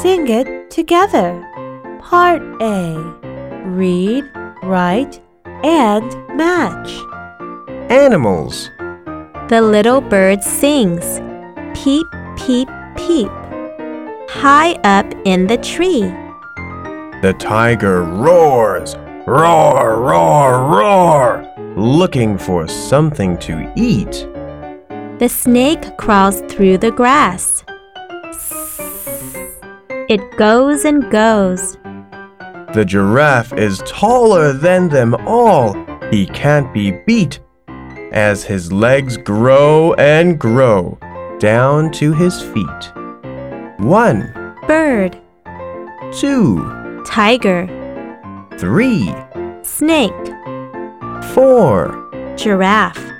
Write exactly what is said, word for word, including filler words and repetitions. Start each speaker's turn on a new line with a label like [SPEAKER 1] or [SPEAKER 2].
[SPEAKER 1] sing it together. Part A. Read, write, and match.
[SPEAKER 2] Animals.
[SPEAKER 3] The little bird sings, peep, peep, peep, high up in the tree.
[SPEAKER 2] The tiger roars, roar, roar, roar, looking for something to eat.
[SPEAKER 3] The snake crawls through the grass. It goes and goes.
[SPEAKER 2] The giraffe is taller than them all. He can't be beat as his legs grow and grow down to his feet. One,
[SPEAKER 3] Bird,
[SPEAKER 2] two,
[SPEAKER 3] tiger,
[SPEAKER 2] three,
[SPEAKER 3] snake,
[SPEAKER 2] four.
[SPEAKER 3] giraffe.